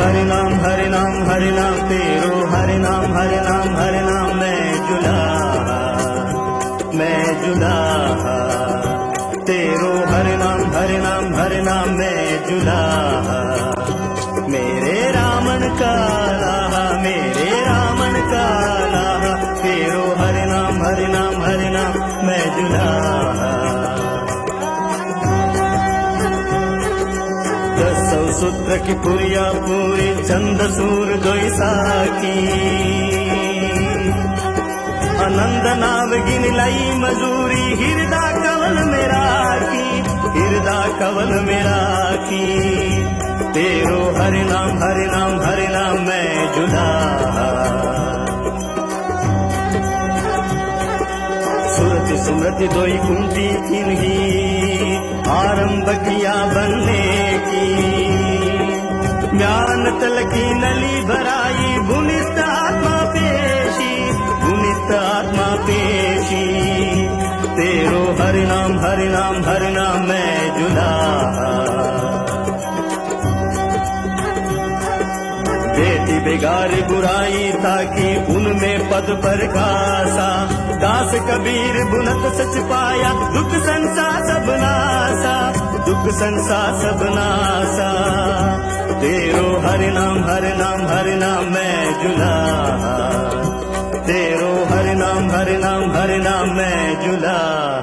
हरि नाम तेरो हरि नाम मैं जुला तेरो हरि नाम मैं जुला मेरे रामन का लाहा तेरो हरि नाम मैं जुला सूत्र की पुरिया पूरी चंद सूर दोई साकी आनंद नाव गिन लाई मजूरी हिरदा कवल मेरा की तेरो हरि नाम मैं जुला सुरति सुमृति दोई कुंती इनही आरंभ किया बनने की ज्ञान तल की नली भराई भुनित आत्मा पेशी तेरो हरि नाम मैं जुला बेटी बिगारी बुराई ताकि उनमें पद पर खासा दास कबीर बुनत सच पाया दुख संसार सब नासा तेरो हरि नाम मैं जुला तेरो हरि नाम मैं जुला।